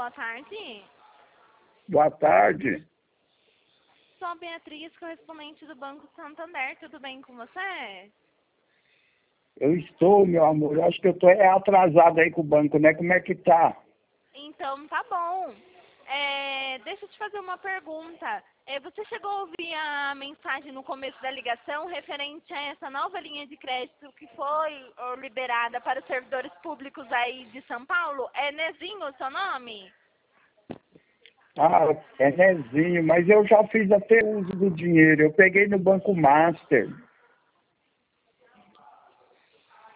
boa tarde. Boa tarde. Sou a Beatriz, correspondente do Banco Santander. Tudo bem com você? Eu estou, meu amor. Eu acho que eu estou atrasado aí com o banco, né? Como é que tá? Então, tá bom. Deixa eu te fazer uma pergunta. Você chegou a ouvir a mensagem no começo da ligação referente a essa nova linha de crédito que foi liberada para os servidores públicos aí de São Paulo? É Nezinho o seu nome? Ah, é Nezinho, mas eu já fiz até uso do dinheiro. Eu peguei no Banco Master.